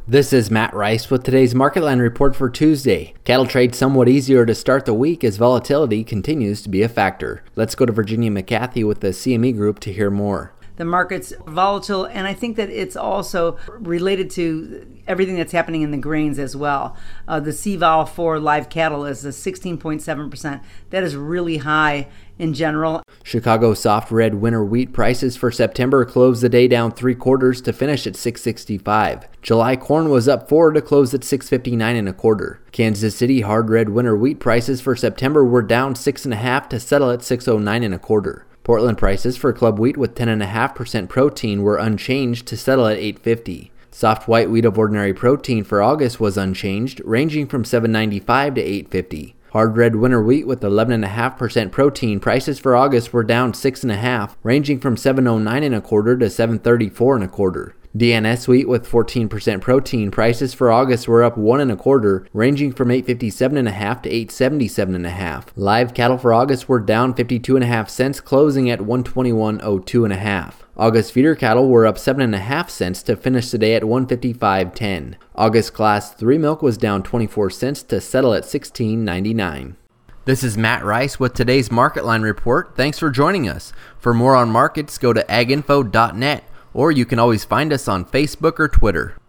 This is Matt Rice with today's Market Line report for Tuesday. Cattle trade somewhat easier to start the week as volatility continues to be a factor. Let's go to Virginia McCarthy with the CME Group to hear more. The market's volatile, and I think that it's also related to everything that's happening in the grains as well. The CVOL for live cattle is a 16.7%. That is really high in general. Chicago soft red winter wheat prices for September closed the day down 3/4 to finish at $6.65. July corn was up 4 to close at $6.59 1/4. Kansas City hard red winter wheat prices for September were down 6.5 to settle at $6.09 1/4. Portland prices for club wheat with 10.5% protein were unchanged to settle at $8.50. Soft white wheat of ordinary protein for August was unchanged, ranging from $7.95 to $8.50. Hard red winter wheat with 11.5% protein prices for August were down 6.5, ranging from $7.09 1/4 to $7.34 1/4. DNS wheat with 14% protein prices for August were up 1 1/4, ranging from $8.57.5 to $8.77.5. Live cattle for August were down 52.5 cents, closing at $121.02 1/2. August feeder cattle were up 7.5 cents to finish the day at $155.10. August Class 3 milk was down 24 cents to settle at $16.99. This is Matt Rice with today's Market Line report. Thanks for joining us. For more on markets, go to aginfo.net, or you can always find us on Facebook or Twitter.